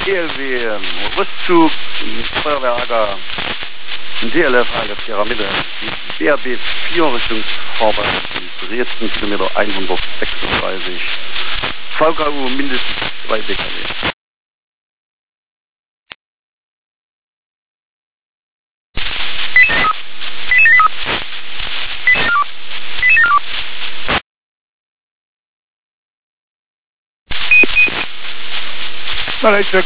DLW, Rüstzug, Feuerwehrlager, DLF, eine Pyramide, die BRB 4 Richtung Vorwärts, Dresden, Kilometer 136, VKU mindestens 2 BKW. Well, it's a